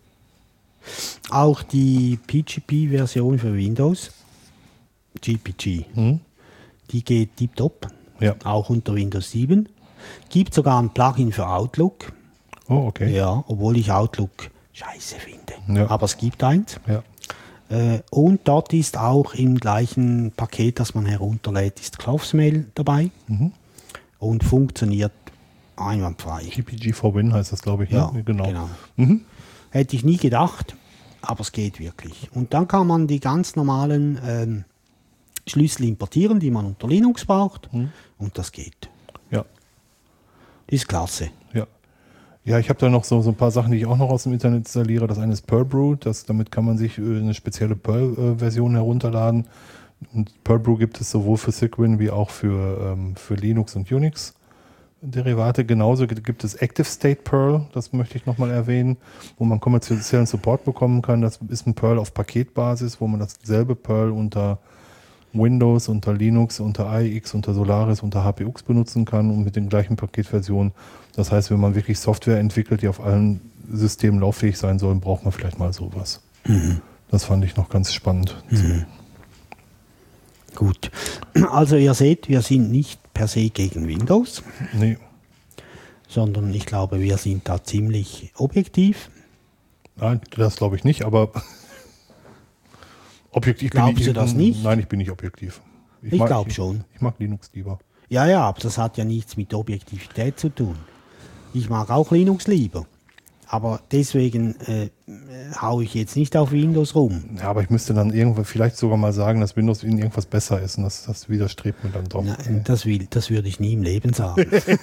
Auch die P G P-Version für Windows, G P G, Hm? die geht tiptop, Ja. auch unter Windows sieben. Gibt sogar ein Plugin für Outlook, Oh, okay. ja, obwohl ich Outlook scheiße finde. Ja. Aber es gibt eins. Ja. Äh, und dort ist auch im gleichen Paket, das man herunterlädt, ist Clovesmail dabei Mhm. und funktioniert einwandfrei. G P G for Win heißt das, glaube ich. Ja, ne? Genau. genau. Mhm. Hätte ich nie gedacht. aber es geht wirklich. Und dann kann man die ganz normalen ähm, Schlüssel importieren, die man unter Linux braucht. Hm. Und das geht. Ja. Das ist klasse. Ja. Ja, ich habe da noch so, so ein paar Sachen, die ich auch noch aus dem Internet installiere. Das eine ist Perlbrew, das, damit kann man sich äh, eine spezielle Perl-Version äh, herunterladen. Und Perlbrew gibt es sowohl für Cygwin wie auch für, ähm, für Linux und Unix Derivate. Genauso gibt es Active State Perl, das möchte ich nochmal erwähnen, wo man kommerziellen Support bekommen kann. Das ist ein Perl auf Paketbasis, wo man dasselbe Perl unter Windows, unter Linux, unter I E X, unter Solaris, unter H P U X benutzen kann und mit den gleichen Paketversionen. Das heißt, wenn man wirklich Software entwickelt, die auf allen Systemen lauffähig sein sollen, braucht man vielleicht mal sowas. Mhm. Das fand ich noch ganz spannend. Mhm. Gut. Also ihr seht, wir sind nicht per se gegen Windows. Nee. Sondern ich glaube, wir sind da ziemlich objektiv. Nein, das glaube ich nicht, aber objektiv Glauben bin ich, Sie das nicht? Nein, ich bin nicht objektiv. Ich, ich glaube schon. Ich mag Linux lieber. Ja, ja, aber das hat ja nichts mit Objektivität zu tun. Ich mag auch Linux lieber. Aber deswegen äh, haue ich jetzt nicht auf Windows rum. Ja, aber ich müsste dann irgendwo vielleicht sogar mal sagen, dass Windows in irgendwas besser ist. Und das, das widerstrebt mir dann doch. Na, das, will, das würde ich nie im Leben sagen.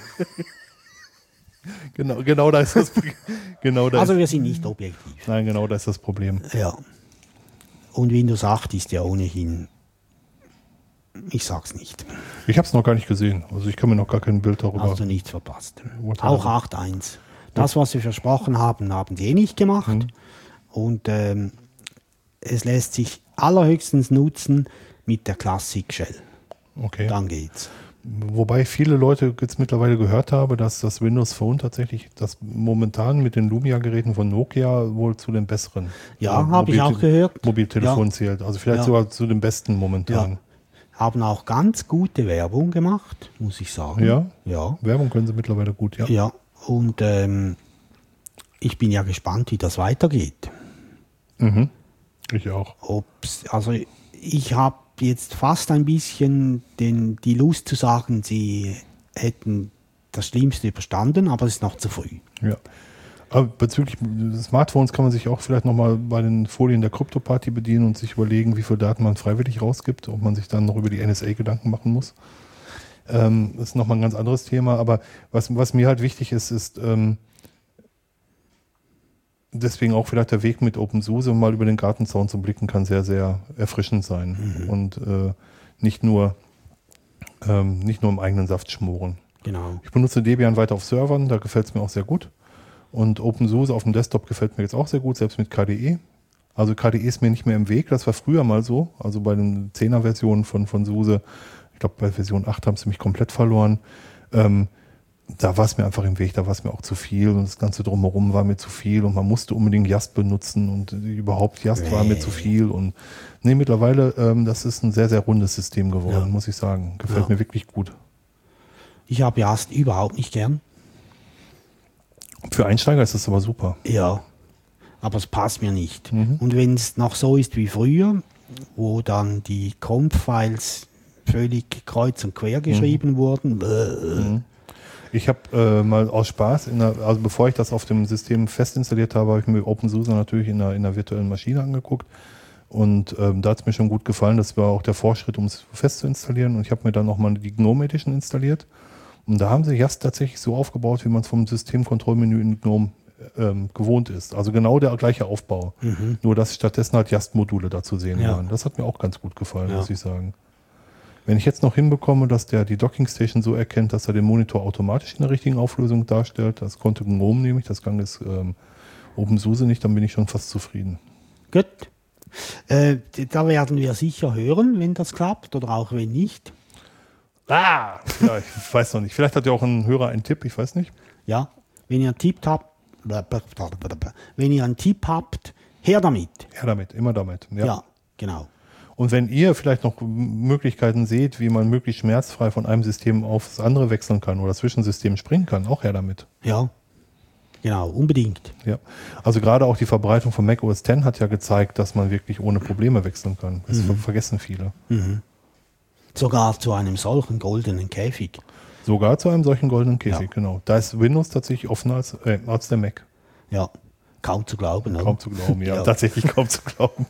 genau, genau da ist das genau da Also ist, wir sind nicht objektiv. Nein, genau da ist das Problem. Ja. Und Windows acht ist ja ohnehin, ich sag's nicht. Ich habe es noch gar nicht gesehen. Also ich kann mir noch gar kein Bild darüber. Hast du nichts verpasst. Auch acht Punkt eins. Das, was sie versprochen haben, haben sie eh nicht gemacht. Mhm. Und ähm, es lässt sich allerhöchstens nutzen mit der Classic Shell. Okay. Dann geht's. Wobei viele Leute jetzt mittlerweile gehört habe, dass das Windows Phone tatsächlich das momentan mit den Lumia-Geräten von Nokia wohl zu den besseren. Ja, äh, habe ich auch gehört. Mobiltelefon ja. zählt. Also vielleicht ja. sogar zu den besten momentan. Ja. Haben auch ganz gute Werbung gemacht, muss ich sagen. Ja? Ja. Werbung können sie mittlerweile gut, ja. Ja. Und ähm, ich bin ja gespannt, wie das weitergeht. Mhm. Ich auch. Ob's, also ich habe jetzt fast ein bisschen den, die Lust zu sagen, sie hätten das Schlimmste überstanden, aber es ist noch zu früh. Ja. Aber bezüglich Smartphones kann man sich auch vielleicht nochmal bei den Folien der Krypto-Party bedienen und sich überlegen, wie viel Daten man freiwillig rausgibt, ob man sich dann noch über die N S A Gedanken machen muss. Ähm, das ist nochmal ein ganz anderes Thema, aber was, was mir halt wichtig ist, ist ähm, deswegen auch vielleicht der Weg mit OpenSUSE mal über den Gartenzaun zu blicken, kann sehr, sehr erfrischend sein mhm. und äh, nicht nur ähm, nicht nur im eigenen Saft schmoren. Genau. Ich benutze Debian weiter auf Servern, da gefällt es mir auch sehr gut. Und OpenSUSE auf dem Desktop gefällt mir jetzt auch sehr gut, selbst mit K D E. Also K D E ist mir nicht mehr im Weg, das war früher mal so, also bei den Zehner-Versionen von, von SUSE. Ich glaube, bei Version acht haben sie mich komplett verloren. Ähm, da war es mir einfach im Weg, da war es mir auch zu viel und das Ganze drumherum war mir zu viel und man musste unbedingt Yast benutzen und überhaupt Yast nee. war mir zu viel. Und nee, mittlerweile, ähm, das ist ein sehr, sehr rundes System geworden, ja. muss ich sagen. Gefällt ja. mir wirklich gut. Ich habe Yast überhaupt nicht gern. Für Einsteiger ist das aber super. Ja, aber es passt mir nicht. Mhm. Und wenn es noch so ist wie früher, wo dann die Conf-Files völlig kreuz und quer geschrieben mhm. wurden. Mhm. Ich habe äh, mal aus Spaß, in der, also bevor ich das auf dem System fest installiert habe, habe ich mir OpenSUSE natürlich in einer, in einer virtuellen Maschine angeguckt. Und ähm, da hat es mir schon gut gefallen. Das war auch der Vorschritt, um es fest zu installieren. Und ich habe mir dann nochmal die GNOME Edition installiert. Und da haben sie Yast tatsächlich so aufgebaut, wie man es vom Systemkontrollmenü in GNOME ähm, gewohnt ist. Also genau der gleiche Aufbau. Mhm. Nur, dass stattdessen halt Yast-Module da zu sehen ja. waren. Das hat mir auch ganz gut gefallen, ja. muss ich sagen. Wenn ich jetzt noch hinbekomme, dass der die Dockingstation so erkennt, dass er den Monitor automatisch in der richtigen Auflösung darstellt, das konnte GNOME nämlich, das kann es ähm, OpenSUSE nicht, dann bin ich schon fast zufrieden. Gut. Äh, da werden wir sicher hören, wenn das klappt oder auch wenn nicht. Ah! Ja, ich weiß noch nicht. Vielleicht hat ja auch ein Hörer einen Tipp, ich weiß nicht. Ja, wenn ihr einen Tipp habt, wenn ihr einen Tipp habt, her damit. Her damit, immer damit. Ja, ja genau. Und wenn ihr vielleicht noch Möglichkeiten seht, wie man möglichst schmerzfrei von einem System aufs andere wechseln kann oder zwischen Systemen springen kann, auch her damit. Ja, genau, unbedingt. Ja, also gerade auch die Verbreitung von Mac O S X hat ja gezeigt, dass man wirklich ohne Probleme wechseln kann. Das mhm. vergessen viele. Mhm. Sogar zu einem solchen goldenen Käfig. Sogar zu einem solchen goldenen Käfig, ja. genau. Da ist Windows tatsächlich offener als, äh, als der Mac. Ja, Kaum zu glauben, oder? Kaum zu glauben, ja. Ja. Tatsächlich kaum zu glauben.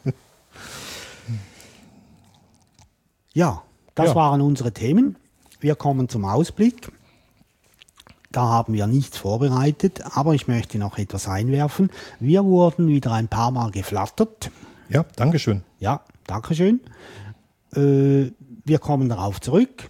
Ja, das Ja. waren unsere Themen. Wir kommen zum Ausblick. Da haben wir nichts vorbereitet, aber ich möchte noch etwas einwerfen. Wir wurden wieder ein paar Mal geflattert. Ja, Dankeschön. Ja, Dankeschön. Äh, wir kommen darauf zurück.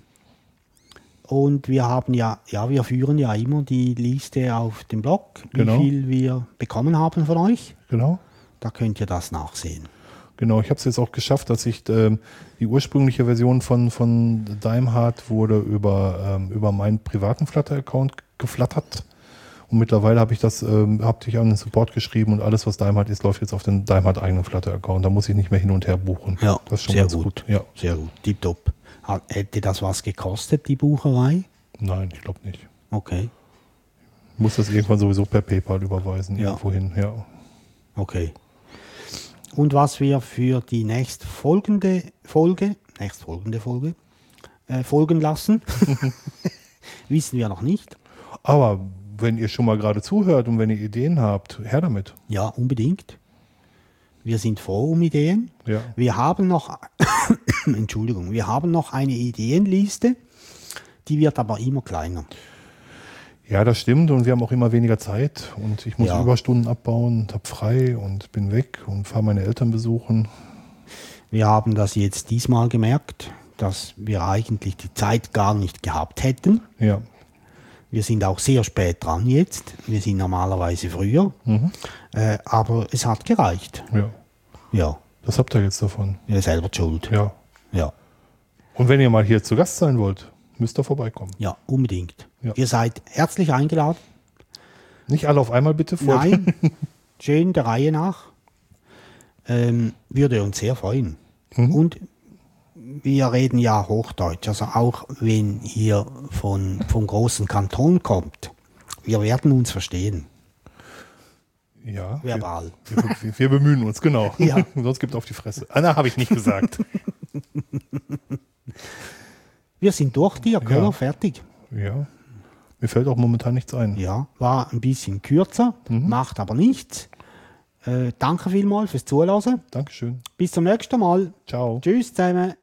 Und wir haben ja, ja, wir führen ja immer die Liste auf dem Blog, wie Genau. viel wir bekommen haben von euch. Genau. Da könnt ihr das nachsehen. Genau, ich habe es jetzt auch geschafft, dass ich ähm, die ursprüngliche Version von, von Daimhardt wurde über, ähm, über meinen privaten Flutter-Account geflattert. Und mittlerweile habe ich das, ähm, habe ich an den Support geschrieben und alles, was Daimhardt ist, läuft jetzt auf den Daimhardt eigenen Flutter-Account. Da muss ich nicht mehr hin und her buchen. Ja, das ist schon sehr ganz gut. gut. Ja. Sehr gut, tipptopp. Hat- Hätte das was gekostet, die Bucherei? Nein, ich glaube nicht. Okay, Ich muss das irgendwann sowieso per PayPal überweisen, Ja. irgendwo hin. Ja. okay. Und was wir für die nächstfolgende Folge, nächstfolgende Folge, äh, folgen lassen, wissen wir noch nicht. Aber wenn ihr schon mal gerade zuhört und wenn ihr Ideen habt, her damit. Ja, unbedingt. Wir sind froh um Ideen. Ja. Wir haben noch, Entschuldigung, wir haben noch eine Ideenliste, die wird aber immer kleiner. Ja, das stimmt und wir haben auch immer weniger Zeit und ich muss Ja. Überstunden abbauen und habe frei und bin weg und fahre meine Eltern besuchen. Wir haben das jetzt diesmal gemerkt, dass wir eigentlich die Zeit gar nicht gehabt hätten. Ja, Wir sind auch sehr spät dran jetzt. Wir sind normalerweise früher. Äh, aber es hat gereicht. ja. Ja, Das habt ihr jetzt davon. ihr selber schuld. Ja. Ja, Und wenn ihr mal hier zu Gast sein wollt, müsst ihr vorbeikommen. ja, unbedingt. Ja. Ihr seid herzlich eingeladen. Nicht alle auf einmal bitte vor. Nein, schön der Reihe nach. Ähm, würde uns sehr freuen. Und wir reden ja Hochdeutsch, also auch wenn ihr von, vom großen Kanton kommt, wir werden uns verstehen, Ja, wir, verbal. wir, wir bemühen uns, genau. Ja. Sonst gibt auf die Fresse. Anna habe ich nicht gesagt. Wir sind durch, Dirk, Ja. oder? Fertig. Ja. Mir fällt auch momentan nichts ein. Ja, war ein bisschen kürzer, macht aber nichts. Äh, danke vielmals fürs Zuhören. Dankeschön. Bis zum nächsten Mal. Ciao. Tschüss zusammen.